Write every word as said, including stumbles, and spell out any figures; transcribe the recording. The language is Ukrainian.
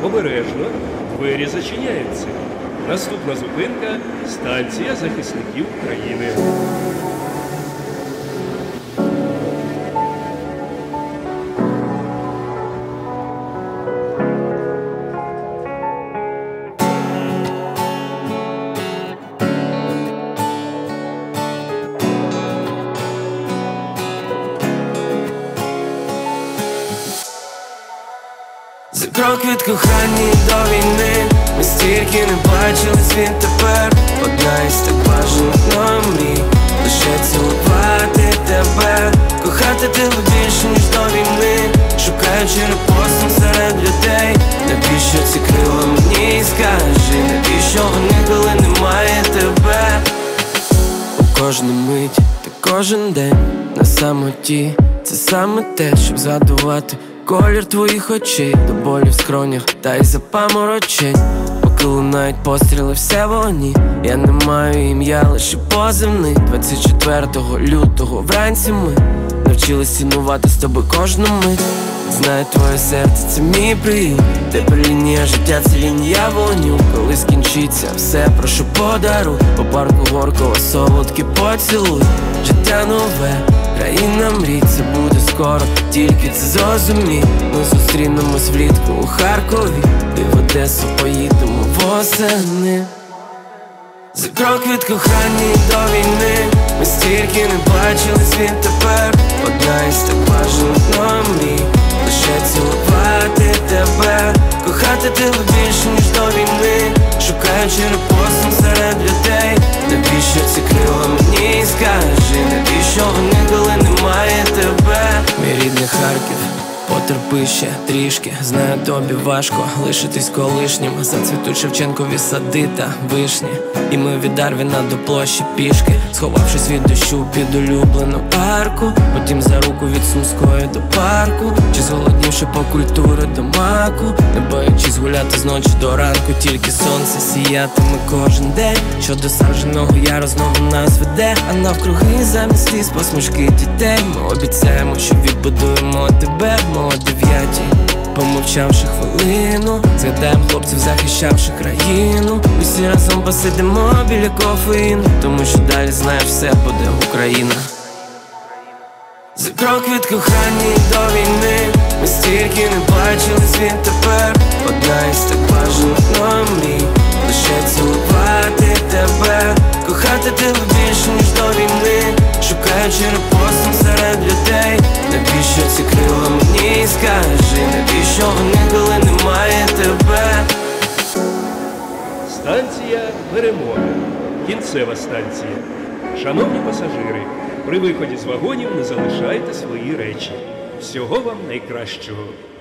Обережно, двері зачиняються. Наступна зупинка – станція захисників України. За крок від кохання до війни ми стільки не бачились, він тепер одна із так бажаних мною мрій. Лише цілувати тебе, кохати тебе більше, ніж до війни. Шукаючи репостом серед людей. Навіщо ці крила мені, скажи, навіщо вони, коли немає тебе? У кожну мить та кожен день на самоті. Це саме те, щоб задувати колір твоїх очей, до болі в скронях та й запаморочень. Поки лунають постріли, все вогні. Я не маю ім'я, лише позивний. Двадцять четвертого лютого вранці ми навчились цінувати з тобою кожну мить. Знаю, твоє серце, це мій прийом. Тепер лінія життя, це лінія вогню. Коли скінчиться все, прошу подаруй. По парку Горького солодкий поцілуй. Життя нове, країна мрій, це буде скоро, тільки це зрозумій. Ми зустрінемось влітку у Харкові, і в Одесу поїдемо восени. За крок від кохання до війни ми стільки не бачились, він тепер одна із так бажаних мною мрій. Лише цілувати тебе, кохати тебе більше, ніж до війни. Шукаючи репостом серед людей. Навіщо ці крила мені, скажи, навіщо вони, коли немає тебе? Мій рідний Харків, потерпи ще трішки. Знаю, тобі важко лишитись колишнім. Зацвітуть Шевченкові сади та вишні. І ми від Дарвіна до площі пішки, сховавшись від дощу під улюблену арку. Потім за руку від Сумської до парку. Чи зголоднівши по культури до маку. Не боячись гуляти з ночі до ранку. Тільки сонце сіятиме кожен день. Що до садженого яру знову нас веде. А навкруги замість ліс посмішки дітей. Ми обіцяємо, що відбудуємо тебе о дев'ятій. Помовчавши хвилину, згадаємо хлопців, захищавши країну. Усі разом посидимо біля кофеїну, тому що далі, знаєш, все буде Україна. За крок від кохання до війни ми стільки не бачились, він тепер одна із так бажаних мною мрій. Лише цілувати тебе, кохати тебе більше, ніж до війни. Шукаючи репостом серед людей. Навіщо ці крила мені, скажи, навіщо вони, коли немає тебе? Станція Перемога. Кінцева станція. Шановні пасажири, при виході з вагонів не залишайте свої речі. Всього вам найкращого.